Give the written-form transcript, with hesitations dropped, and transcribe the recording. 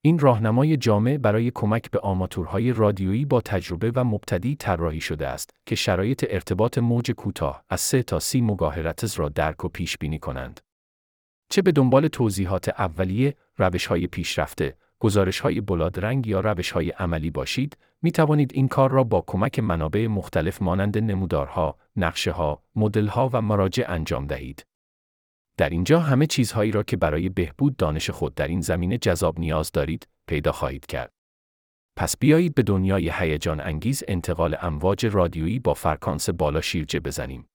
این راهنمای جامع برای کمک به آماتورهای رادیویی با تجربه و مبتدی طراحی شده است که شرایط ارتباط موج کوتاه از 3 تا 30 مگاهرتز را درک و پیش بینی کنند. چه به دنبال توضیحات اولیه، روش‌های پیشرفته، گزارش‌های بلادرنگ یا روش‌های عملی باشید، می توانید این کار را با کمک منابع مختلف مانند نمودارها، نقشه‌ها، مدل‌ها و مراجع انجام دهید. در اینجا همه چیزهایی را که برای بهبود دانش خود در این زمینه جذاب نیاز دارید، پیدا خواهید کرد. پس بیایید به دنیای هیجان انگیز انتقال امواج رادیویی با فرکانس بالا شیرجه بزنیم.